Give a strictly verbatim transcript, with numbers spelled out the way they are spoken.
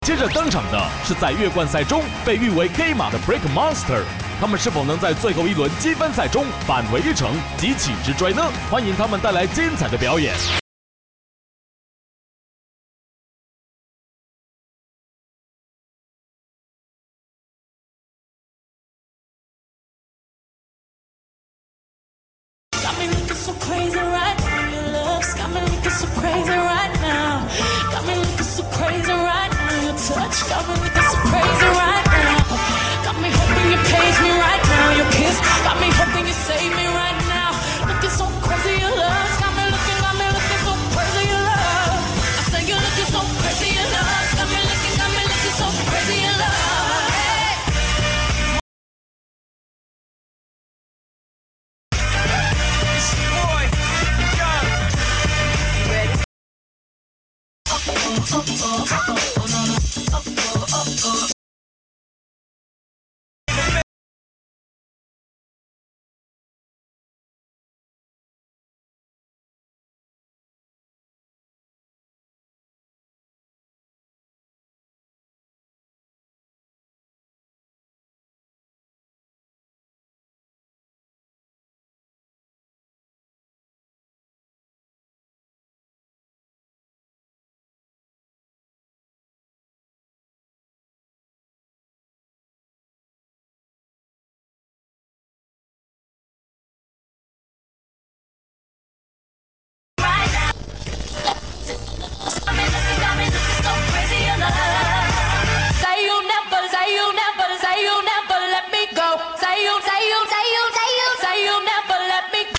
接着登场的是在月冠赛中被誉为 K 马的 Break Monster， 他们是否能在最后一轮积分赛中扳回一城，急起直追呢？欢迎他们带来精彩的表演。 Got me looking so crazy right now. Your love's got me looking so crazy right now. Got me looking so crazy right now. Your touch got me